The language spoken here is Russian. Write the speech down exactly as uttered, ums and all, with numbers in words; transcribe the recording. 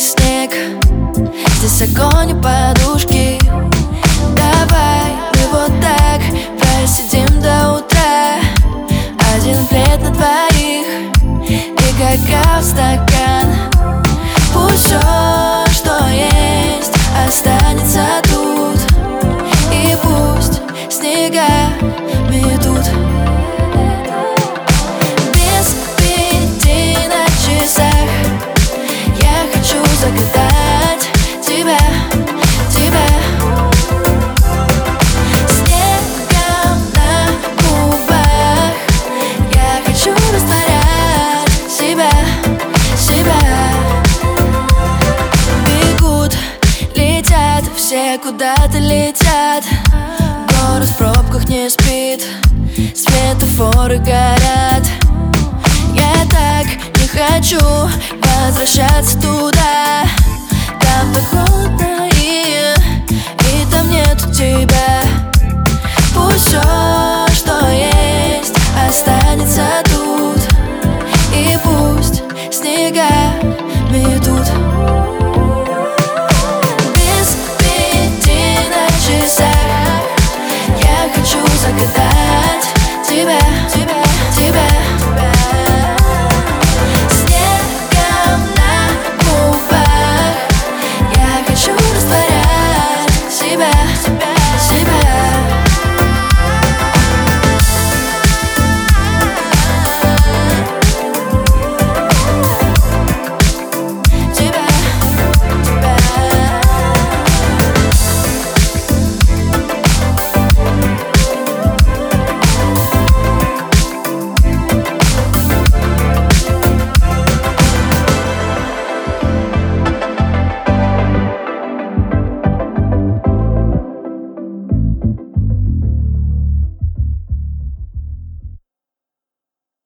снег, здесь огонь и подушки. Давай мы вот так просидим до утра. Один плед на двоих и какао в стакан. Пусть все, что есть, останется тут. И пусть снега метут. Без пяти на часах я хочу загадать тебя, тебя. Снегом на губах я хочу растворять себя, себя. Бегут, летят, все куда-то летят. Город в пробках не спит, светофоры горят. Я так не хочу возвращаться туда. Там так холодно и, и там нету тебя. Пусть все, что есть, останется тут. И пусть снега метут.